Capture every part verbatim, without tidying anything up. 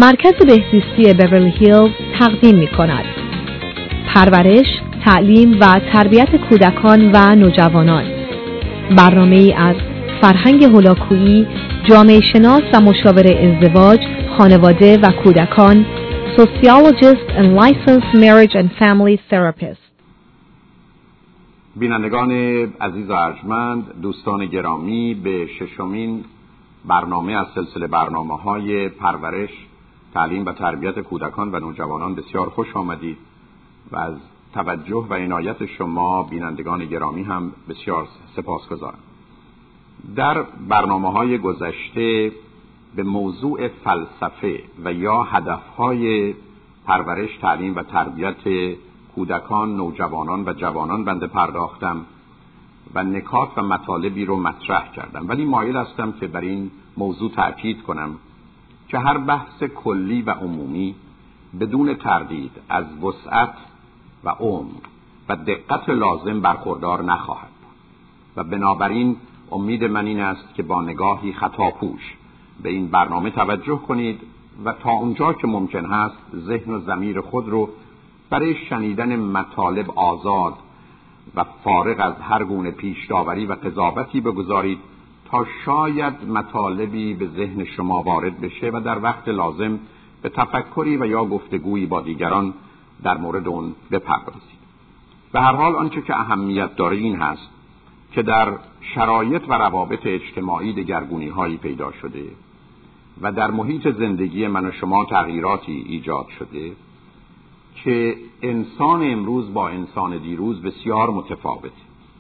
مرکز بهزیستی بیورلی هیلز تقدیم می‌کند. پرورش، تعلیم و تربیت کودکان و نوجوانان. برنامه‌ای از فرهنگ هولاکویی، جامعه شناس و مشاور ازدواج، خانواده و کودکان، sociologist and licensed marriage and family therapist. بینندگان عزیز و ارجمند، دوستان گرامی، به ششمین برنامه از سلسله برنامه‌های پرورش، تعلیم و تربیت کودکان و نوجوانان بسیار خوش آمدید و از توجه و عنایت شما بینندگان گرامی هم بسیار سپاسگزارم. در برنامه‌های گذشته به موضوع فلسفه و یا هدف‌های پرورش، تعلیم و تربیت کودکان، نوجوانان و جوانان بنده پرداختم و نکات و مطالبی رو مطرح کردم، ولی مایل هستم که بر این موضوع تأکید کنم که هر بحث کلی و عمومی بدون تردید از وسعت و عمق و دقت لازم برخوردار نخواهد و بنابراین امید من این است که با نگاهی خطاپوش به این برنامه توجه کنید و تا اونجا که ممکن هست ذهن و ضمیر خود رو برای شنیدن مطالب آزاد و فارغ از هر گونه پیش داوری و قضاوتی بگذارید تا شاید مطالبی به ذهن شما وارد بشه و در وقت لازم به تفکری و یا گفتگویی با دیگران در مورد اون بپردازید. به هر حال آنچه که اهمیت داره این هست که در شرایط و روابط اجتماعی دگرگونی هایی پیدا شده و در محیط زندگی من و شما تغییراتی ایجاد شده که انسان امروز با انسان دیروز بسیار متفاوته.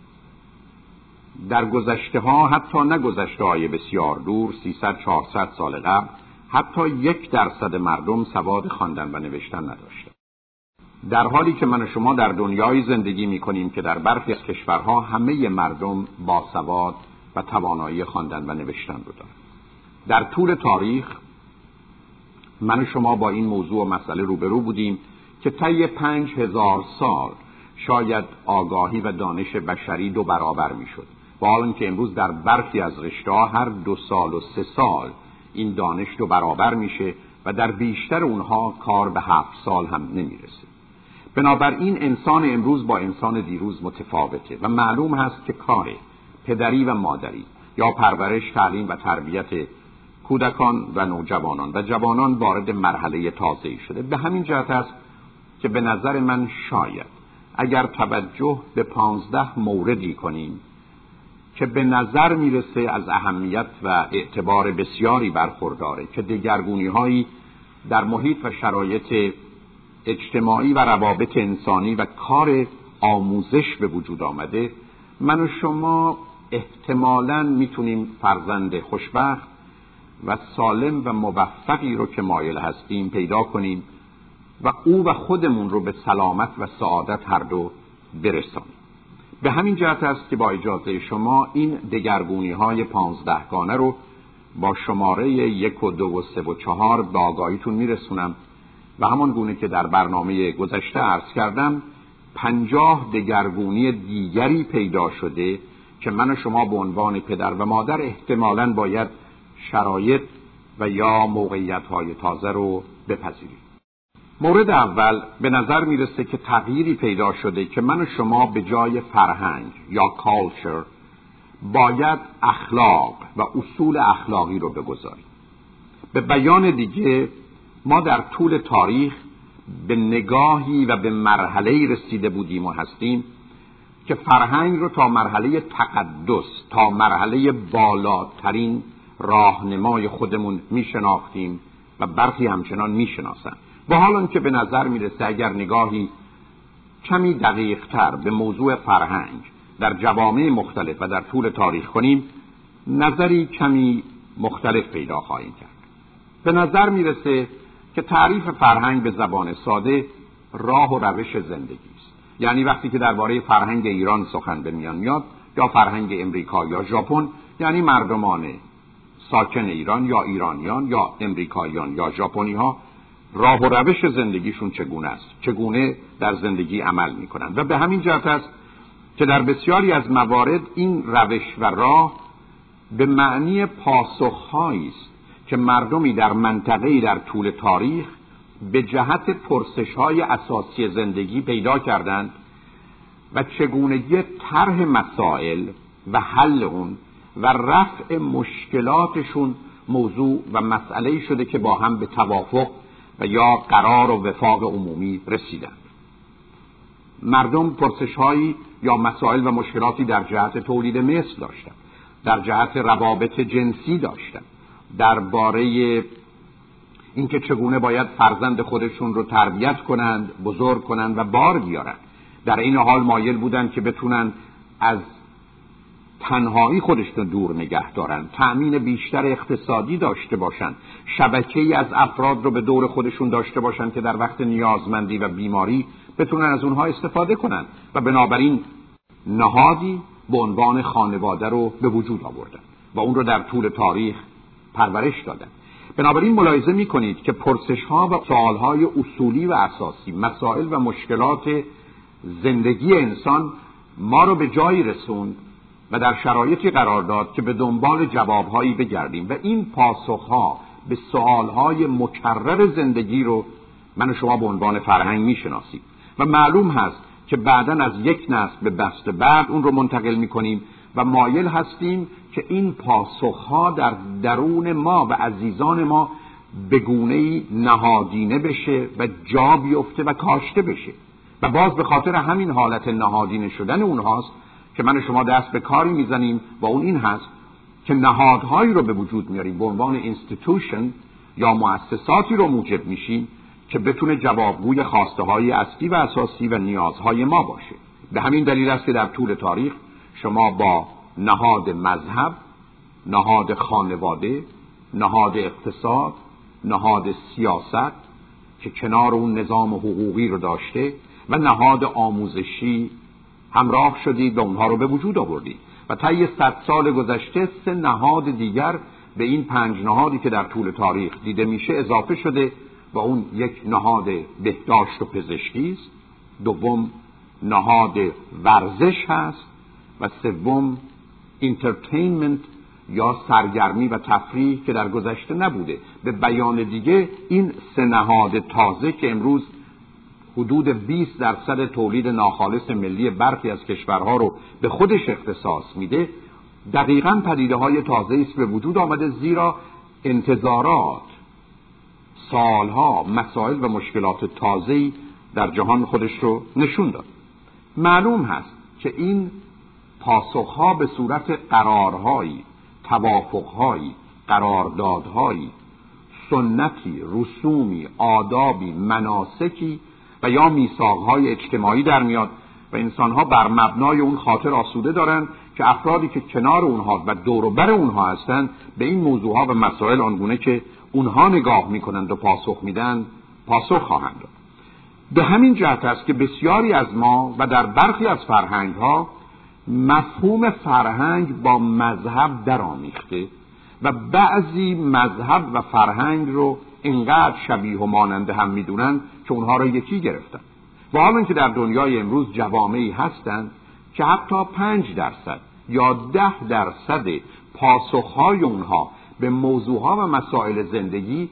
در گذشته ها، حتی نه گذشته های بسیار دور، سیصد چهارصد سال قبل، حتی یک درصد مردم سواد خواندن و نوشتن نداشتند. در حالی که من و شما در دنیای زندگی می کنیم که در برخی از کشورها همه مردم با سواد و توانایی خواندن و نوشتن رو دارند. در طول تاریخ من و شما با این موضوع و مسئله روبرو بودیم که طی پنج هزار سال شاید آگاهی و دانش بشری دو برابر می شد و حالا که امروز در برخی از رشته‌ها هر دو سال و سه سال این دانش دو برابر میشه و در بیشتر اونها کار به هفت سال هم نمیرسه. بنابراین انسان امروز با انسان دیروز متفاوته و معلوم هست که کار پدری و مادری یا پرورش، تعلیم و تربیت کودکان و نوجوانان و جوانان وارد مرحله تازه‌ای شده. به همین جهت است که به نظر من شاید اگر توجه به پانزده موردی کنیم که به نظر میرسه از اهمیت و اعتبار بسیاری برخورداره که دگرگونی‌هایی در محیط و شرایط اجتماعی و روابط انسانی و کار آموزش به وجود آمده، من و شما احتمالاً میتونیم فرزند خوشبخت و سالم و موفقی رو که مایل هستیم پیدا کنیم و او و خودمون رو به سلامت و سعادت هر دو برسانیم. به همین جهت است که با اجازه شما این دگرگونی‌های پانزدهگانه رو با شماره یک و دو و سه و چهار به آگاهیتون میرسونم و همان گونه که در برنامه گذشته عرض کردم پنجاه دگرگونی دیگری پیدا شده که من و شما به عنوان پدر و مادر احتمالاً باید شرایط و یا موقعیت‌های تازه رو بپذیریم. مورد اول به نظر میرسه که تغییری پیدا شده که من و شما به جای فرهنگ یا کالچر باید اخلاق و اصول اخلاقی رو بگذاریم. به بیان دیگه ما در طول تاریخ به نگاهی و به مرحله‌ای رسیده بودیم و هستیم که فرهنگ رو تا مرحله تقدس، تا مرحله بالاترین راهنمای خودمون میشناختیم و برخی همچنان میشناسن. با حال که به نظر میرسه اگر نگاهی کمی دقیق تر به موضوع فرهنگ در جوامع مختلف و در طول تاریخ کنیم نظری کمی مختلف پیدا خواهیم کرد. به نظر میرسه که تعریف فرهنگ به زبان ساده راه و روش زندگی است. یعنی وقتی که درباره فرهنگ ایران سخن به میان میاد یا فرهنگ امریکا یا ژاپن، یعنی مردمان ساکن ایران یا ایرانیان یا امریکاییان یا ژاپنی ها راه و روش زندگیشون چگونه است، چگونه در زندگی عمل میکنند و به همین جهت است که در بسیاری از موارد این روش و راه به معنی پاسخهایی است که مردمی در منطقه‌ای در طول تاریخ به جهت پرسش‌های اساسی زندگی پیدا کردند و چگونگی طرح مسائل و حل اون و رفع مشکلاتشون موضوع و مسئله شده که با هم به توافق و یا قرار و وفاق عمومی رسیدند. مردم پرسش‌هایی یا مسائل و مشکلاتی در جهت تولید مثل داشتند، در جهت روابط جنسی داشتند، درباره اینکه چگونه باید فرزند خودشون رو تربیت کنند، بزرگ کنند و بار بیارند. در این حال مایل بودند که بتونن از تنهایی خودشون دور نگه دارن، تأمین بیشتر اقتصادی داشته باشن، شبکه‌ای از افراد رو به دور خودشون داشته باشن که در وقت نیازمندی و بیماری بتونن از اونها استفاده کنن و بنابراین نهادی به عنوان خانواده رو به وجود آوردن و اون رو در طول تاریخ پرورش دادن. بنابراین ملاحظه می‌کنید که پرسش‌ها و سوال‌های اصولی و اساسی، مسائل و مشکلات زندگی انسان ما رو به جایی رسوند و در شرایطی قرار داد که به دنبال جوابهایی بگردیم و این پاسخها به سوالهای مکرر زندگی رو من و شما به عنوان فرهنگ میشناسیم و معلوم هست که بعداً از یک نسل به نسل بعد اون رو منتقل میکنیم و مایل هستیم که این پاسخها در درون ما و عزیزان ما به گونه‌ای نهادینه بشه و جا بیفته و کاشته بشه و باز به خاطر همین حالت نهادینه شدن اونهاست که من و شما دست به کاری میزنیم و اون این هست که نهادهایی رو به وجود میاریم به عنوان اینستیتوشن یا مؤسساتی رو موجب میشیم که بتونه جوابگوی خواسته های اصلی و اساسی و نیازهای ما باشه. به همین دلیل است که در طول تاریخ شما با نهاد مذهب، نهاد خانواده، نهاد اقتصاد، نهاد سیاست که کنار اون نظام حقوقی رو داشته و نهاد آموزشی همراه شدید و اونها رو به وجود آوردید و طی صد سال گذشته سه نهاد دیگر به این پنج نهادی که در طول تاریخ دیده میشه اضافه شده و اون یک نهاد بهداشت و پزشکی است، دوم نهاد ورزش هست و سوم انترتینمنت یا سرگرمی و تفریح که در گذشته نبوده. به بیان دیگه این سه نهاد تازه که امروز حدود بیست درصد تولید ناخالص ملی برخی از کشورها رو به خودش اختصاص میده، دقیقاً پدیده‌های تازه‌ای است به وجود آمده، زیرا انتظارات سالها مسائل و مشکلات تازه‌ای در جهان خودش رو نشون داد. معلوم هست که این پاسخها به صورت قرارهایی، توافقهایی، قراردادهایی، سنتی، رسومی، آدابی، مناسکی و یا میثاق‌های اجتماعی در میاد و انسان‌ها بر مبنای اون خاطر آسوده دارن که افرادی که کنار اونها و دور و بر اونها هستند به این موضوعها و مسائل آنگونه که اونها نگاه میکنند و پاسخ میدن پاسخ خواهند داد. به همین جهت است که بسیاری از ما و در برخی از فرهنگ‌ها مفهوم فرهنگ با مذهب درآمیخته و بعضی مذهب و فرهنگ رو اینقدر شبیه و مانند هم میدونن که اونها رو یکی گرفتن و حالا که در دنیای امروز جوامعی هستند که حتی پنج درصد یا ده درصد پاسخهای اونها به موضوعها و مسائل زندگی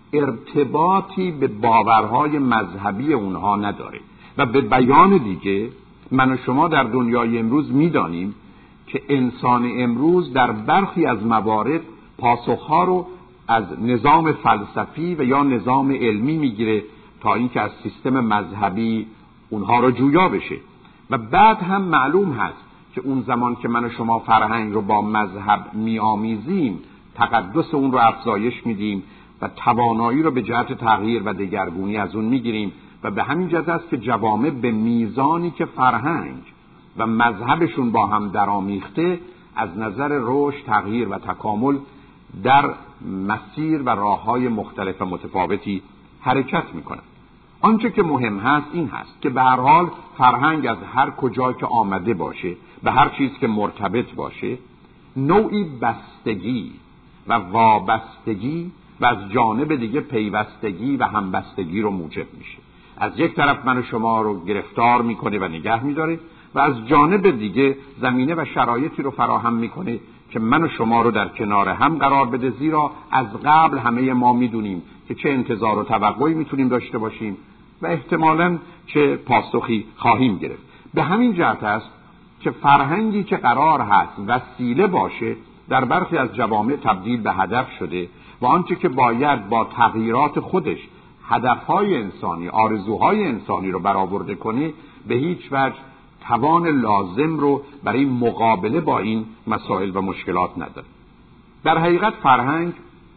ارتباطی به باورهای مذهبی اونها نداره و به بیان دیگه من و شما در دنیای امروز میدانیم که انسان امروز در برخی از موارد پاسخها رو از نظام فلسفی و یا نظام علمی میگیره تا اینکه از سیستم مذهبی اونها رو جویا بشه و بعد هم معلوم هست که اون زمان که من و شما فرهنگ رو با مذهب میآمیزیم تقدس اون رو افزایش میدیم و توانایی رو به جهت تغییر و دگرگونی از اون میگیریم و به همین جهت است که جوامع به میزانی که فرهنگ و مذهبشون با هم درآمیخته از نظر رشد، تغییر و تکامل در مسیر و راه‌های مختلف و متفاوتی حرکت میکنند. آنچه که مهم هست این هست که به هر حال فرهنگ از هر کجا که آمده باشه به هر چیز که مرتبط باشه نوعی بستگی و وابستگی و از جانب دیگه پیوستگی و همبستگی رو موجب میشه. از یک طرف من و شما رو گرفتار میکنه و نگه میداره و از جانب دیگه زمینه و شرایطی رو فراهم میکنه که من و شما رو در کنار هم قرار بده، زیرا از قبل همه ما میدونیم که چه انتظار و توقعی میتونیم داشته باشیم و احتمالاً چه پاسخی خواهیم گرفت. به همین جهت است که فرهنگی که قرار هست وسیله باشه در برخی از جوامع تبدیل به هدف شده و آنچه که باید با تغییرات خودش هدفهای انسانی، آرزوهای انسانی رو برآورده کنه، به هیچ وجه توان لازم رو برای مقابله با این مسائل و مشکلات نداره. در حقیقت فرهنگ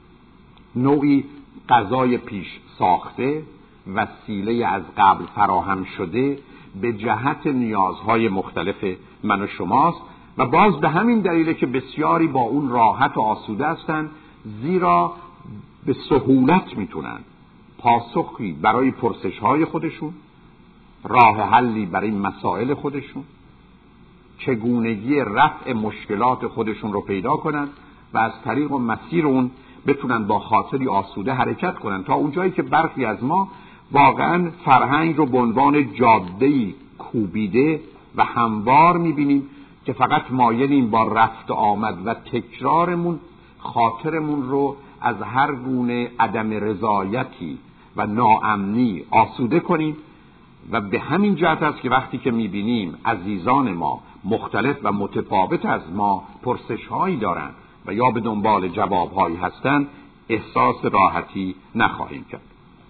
نوعی غذای پیش ساخته، وسیله از قبل فراهم شده به جهت نیازهای مختلف من و شماست و باز به همین دلیله که بسیاری با اون راحت و آسوده هستند، زیرا به سهولت میتونن پاسخی برای پرسش‌های خودشون، راه حلی برای مسائل خودشون، چگونگی رفع مشکلات خودشون رو پیدا کنن و از طریق و مسیر اون بتونن با خاطری آسوده حرکت کنن، تا اونجایی که برخی از ما واقعا فرهنگ رو به عنوان جاده‌ای کوبیده و هموار میبینیم که فقط مایلیم با رفت و آمد و تکرارمون خاطرمون رو از هر گونه عدم رضایتی و ناامنی آسوده کنیم. و به همین جهت است که وقتی که میبینیم عزیزان ما مختلف و متفاوت از ما پرسش‌هایی دارند و یا به دنبال جواب‌هایی هستند، احساس راحتی نخواهیم کرد.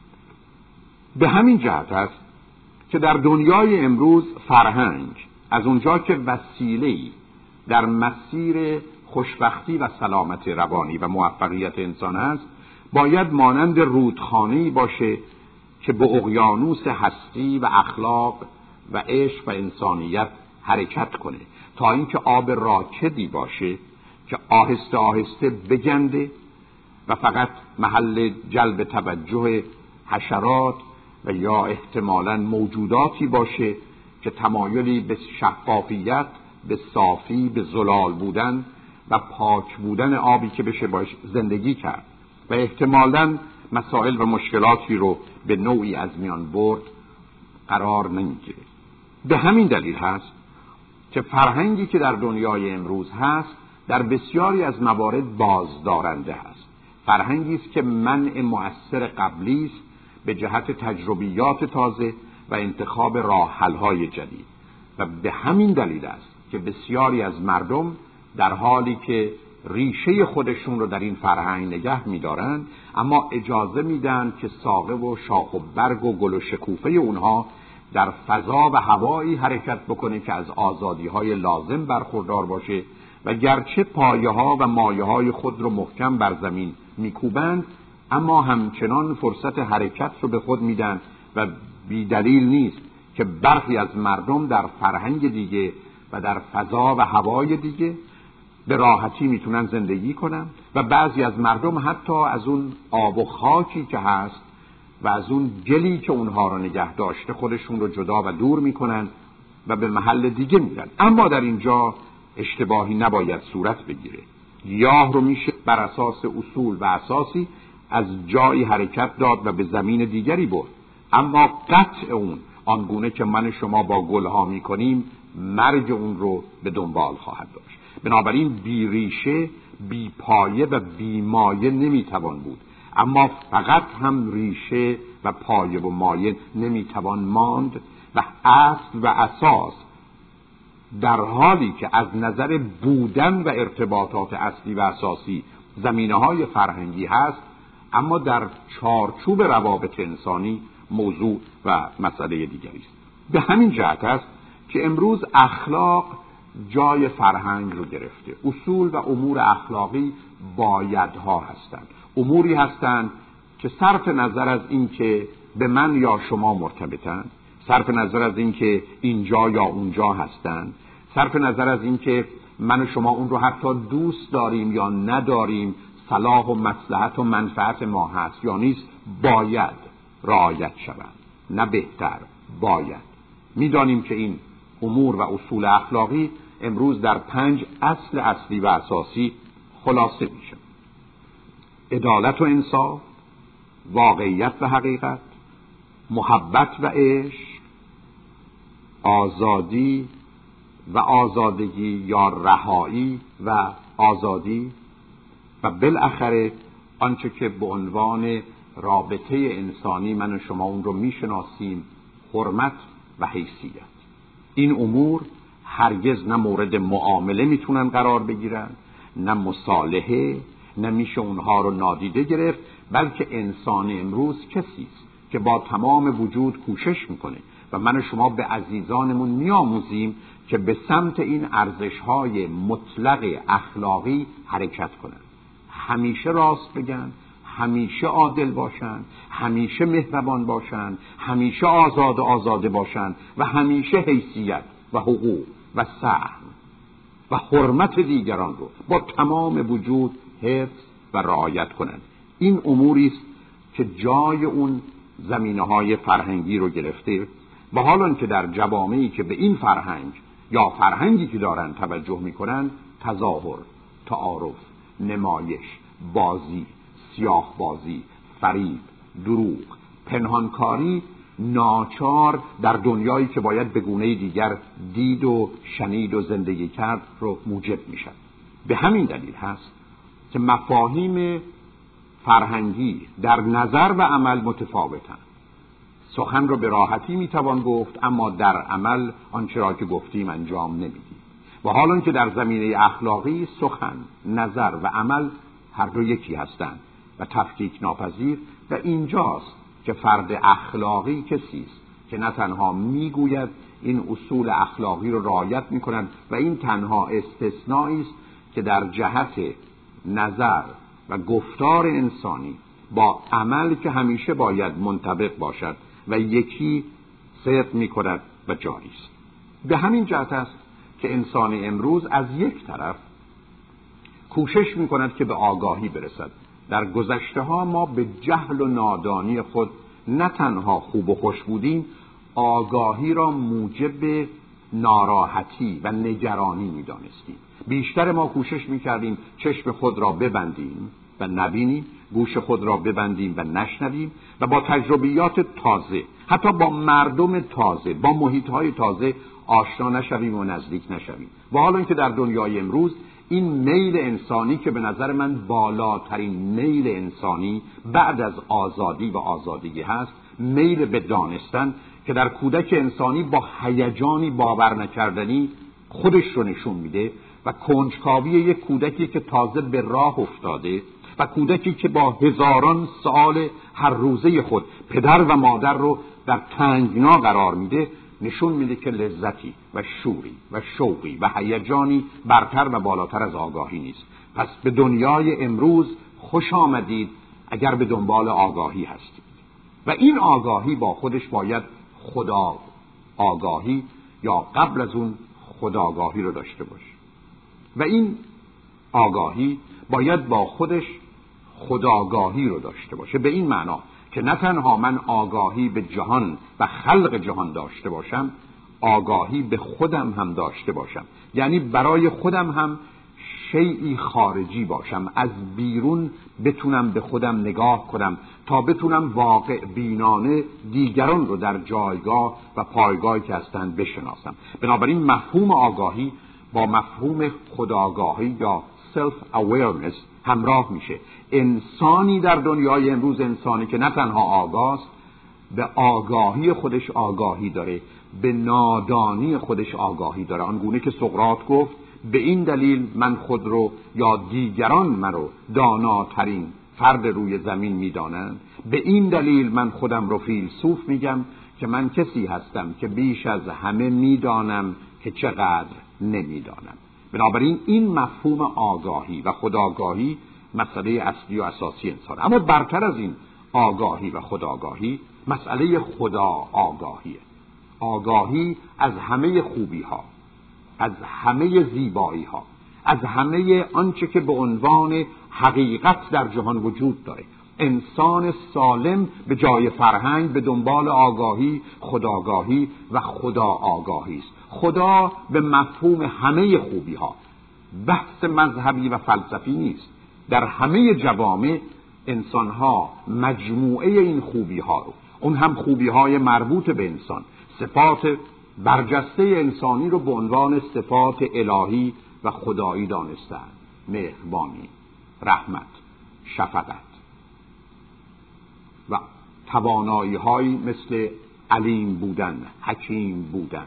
به همین جهت است که در دنیای امروز فرهنگ از اونجا که وسیله‌ای در مسیر خوشبختی و سلامت روانی و موفقیت انسان است، باید مانند رودخانه‌ای باشه که به اقیانوس هستی و اخلاق و عشق و انسانیت حرکت کنه، تا اینکه آب راکدی باشه که آهسته آهسته بگنده و فقط محل جلب توجه حشرات و یا احتمالاً موجوداتی باشه که تمایلی به شفافیت، به صافی، به زلال بودن و پاک بودن آبی که بشه باش زندگی کرد و احتمالاً مسائل و مشکلاتی رو به نوعی از میان برد قرار نمیگیره. به همین دلیل هست که فرهنگی که در دنیای امروز هست در بسیاری از موارد بازدارنده است. فرهنگی است که منع مؤثر قبلی است به جهت تجربیات تازه و انتخاب راه حل‌های جدید و به همین دلیل است که بسیاری از مردم در حالی که ریشه خودشون رو در این فرهنگ نگه می‌دارن، اما اجازه میدن که ساقه و شاخ و برگ و گل و شکوفه اونها در فضا و هوایی حرکت بکنه که از آزادی‌های لازم برخوردار باشه و گرچه پایه‌ها و مایه‌های خود رو محکم بر زمین میکوبند، اما همچنان فرصت حرکت رو به خود میدن و بی دلیل نیست که برخی از مردم در فرهنگ دیگه و در فضا و هوای دیگه به راحتی میتونن زندگی کنن و بعضی از مردم حتی از اون آب و خاکی که هست و از اون گلی که اونها رو نگه داشته خودشون رو جدا و دور میکنن و به محل دیگه میرن. اما در اینجا اشتباهی نباید صورت بگیره. گیاه رو میشه بر اساس اصول و اساسی از جایی حرکت داد و به زمین دیگری برد، اما قطع اون آنگونه که من شما با گلها میکنیم مرگ اون رو به دنبال خواهد داشت. بنابراین بی ریشه، بی پایه و بی مایه نمیتوان بود، اما فقط هم ریشه و پایه و مایه نمیتوان ماند و اصل و اساس در حالی که از نظر بودن و ارتباطات اصلی و اساسی زمینه‌های فرهنگی هست، اما در چارچوب روابط انسانی موضوع و مسئله دیگری است. به همین جهت است که امروز اخلاق جای فرهنگ رو گرفته. اصول و امور اخلاقی بایدها هستند، اموری هستند که صرف نظر از این که به من یا شما مرتبطند، صرف نظر از این که اینجا یا اونجا هستند، صرف نظر از این که من و شما اون رو حتی دوست داریم یا نداریم، صلاح و مصلحت و منفعت ما هست یا نیست، باید رعایت شوند، نه بهتر، باید. میدانیم که این امور و اصول اخلاقی امروز در پنج اصل اصلی و اساسی خلاصه میشه: عدالت و انصاف، واقعیت و حقیقت، محبت و عشق، آزادی و آزادگی یا رهایی و آزادی و بالاخره آنچه که به عنوان رابطه انسانی من و شما اون رو میشناسیم، حرمت و حیثیت. این امور هرگز نه مورد معامله میتونن قرار بگیرن، نه مصالحه، نه میشه اونها رو نادیده گرفت، بلکه انسان امروز کسی است که با تمام وجود کوشش میکنه و من و شما به عزیزانمون میآموزیم که به سمت این ارزش‌های مطلق اخلاقی حرکت کنن. همیشه راست بگن، همیشه عادل باشن، همیشه مهربان باشن، همیشه آزاد آزاده باشن و همیشه حیثیت و حقوق و سهم و حرمت دیگران رو با تمام وجود حفظ و رعایت کنند. این اموری است که جای اون زمینه‌های فرهنگی رو گرفته و حالا که در جوامعی که به این فرهنگ یا فرهنگی که دارن توجه میکنن، تظاهر، تعارف، نمایش، بازی، سیاه بازی، فریب، دروغ، پنهانکاری ناچار در دنیایی که باید به گونه دیگر دید و شنید و زندگی کرد رو موجب میشن. به همین دلیل هست که مفاهیم فرهنگی در نظر و عمل متفاوتن. سخن رو به راحتی میتوان گفت، اما در عمل آنچه را که گفتیم انجام نمیدیم. و حالا که در زمینه اخلاقی سخن، نظر و عمل هر دو یکی هستند و تفکیک ناپذیر، و اینجاست که فرد اخلاقی کسی است که نه تنها میگوید این اصول اخلاقی رو رعایت میکنند و این تنها استثنایی است که در جهت نظر و گفتار انسانی با عمل که همیشه باید منطبق باشد و یکی صدق میکند و جاری است. به همین جهت است که انسان امروز از یک طرف کوشش میکند که به آگاهی برسد. در گذشته ها ما به جهل و نادانی خود نه تنها خوب و خوش بودیم، آگاهی را موجب ناراحتی و نگرانی میدانستیم. بیشتر ما کوشش میکردیم چشم خود را ببندیم و نبینیم، گوش خود را ببندیم و نشنویم و با تجربیات تازه، حتی با مردم تازه، با محیطهای تازه آشنا نشویم و نزدیک نشویم. و حالا که در دنیای امروز این میل انسانی که به نظر من بالاترین میل انسانی بعد از آزادی و آزادگی هست، میل به دانستن که در کودک انسانی با هیجانی باور نکردنی خودش رو نشون میده و کنجکاوی یک کودکی که تازه به راه افتاده و کودکی که با هزاران سال هر روزه خود پدر و مادر رو در تنگنا قرار میده، نشون میده که لذتی و شوری و شوقی و هیجانی برتر و بالاتر از آگاهی نیست. پس به دنیای امروز خوش آمدید اگر به دنبال آگاهی هستید و این آگاهی با خودش باید خدا آگاهی یا قبل از اون خودآگاهی رو داشته باشه و این آگاهی باید با خودش خودآگاهی رو داشته باشه، به این معنا که نه تنها من آگاهی به جهان و خلق جهان داشته باشم، آگاهی به خودم هم داشته باشم، یعنی برای خودم هم شیئی خارجی باشم، از بیرون بتونم به خودم نگاه کنم تا بتونم واقع بینانه دیگران رو در جایگاه و پایگاهی که هستند بشناسم. بنابراین مفهوم آگاهی با مفهوم خودآگاهی یا self awareness همراه میشه. انسانی در دنیای امروز انسانی که نه تنها آگاست، به آگاهی خودش آگاهی داره، به نادانی خودش آگاهی داره. آنگونه که سقراط گفت به این دلیل من خود رو یا دیگران من رو داناترین فرد روی زمین میدانند، به این دلیل من خودم رو فیلسوف میگم که من کسی هستم که بیش از همه میدانم که چقدر نمیدانم. بنابراین این مفهوم آگاهی و خودآگاهی مسئله اصلی و اساسی انسان. اما برتر از این آگاهی و خودآگاهی مسئله خدا آگاهیه. آگاهی از همه خوبی ها، از همه زیبایی ها، از همه آنچه که به عنوان حقیقت در جهان وجود داره. انسان سالم به جای فرهنگ به دنبال آگاهی، خودآگاهی و خدا آگاهی است. خدا به مفهوم همه خوبی ها، بحث مذهبی و فلسفی نیست. در همه جوامع انسان ها مجموعه این خوبی ها رو، اون هم خوبی های مربوط به انسان، صفات برجسته انسانی رو به عنوان صفات الهی و خدایی دانستند. مهربانی، رحمت، شفقت و توانایی هایی مثل علیم بودن، حکیم بودن.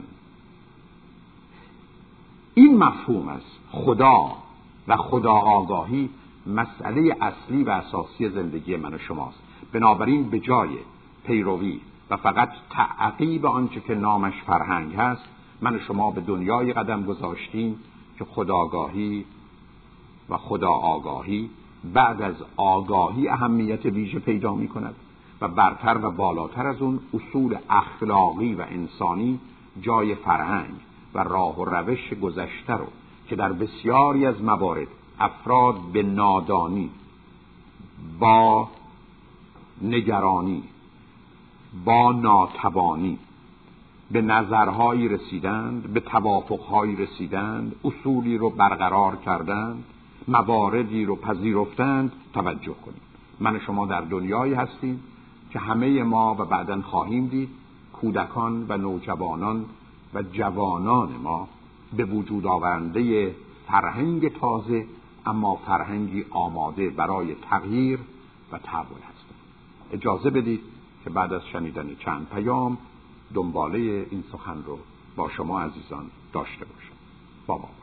این مفهوم از خدا و خدا آگاهی مسئله اصلی و اساسی زندگی من و شماست. بنابراین به جای پیروی و فقط تعقیب آنچه که نامش فرهنگ هست، من و شما به دنیای قدم گذاشتیم که خودآگاهی و خدا آگاهی بعد از آگاهی اهمیت ویژه پیدا می کند و برتر و بالاتر از اون اصول اخلاقی و انسانی جای فرهنگ و راه و روش گذشته رو که در بسیاری از موارد افراد به نادانی، با نگرانی، با ناتوانی به نظرهایی رسیدند، به توافقهایی رسیدند، اصولی رو برقرار کردند، مواردی رو پذیرفتند، توجه کنید. من شما در دنیایی هستیم که همه ما و بعداً خواهیم دید کودکان و نوجوانان و جوانان ما به وجود آورنده فرهنگ تازه، اما فرهنگی آماده برای تغییر و تحول هستند. اجازه بدید که بعد از شنیدن چند پیام دنباله این سخن رو با شما عزیزان داشته باشم. بابا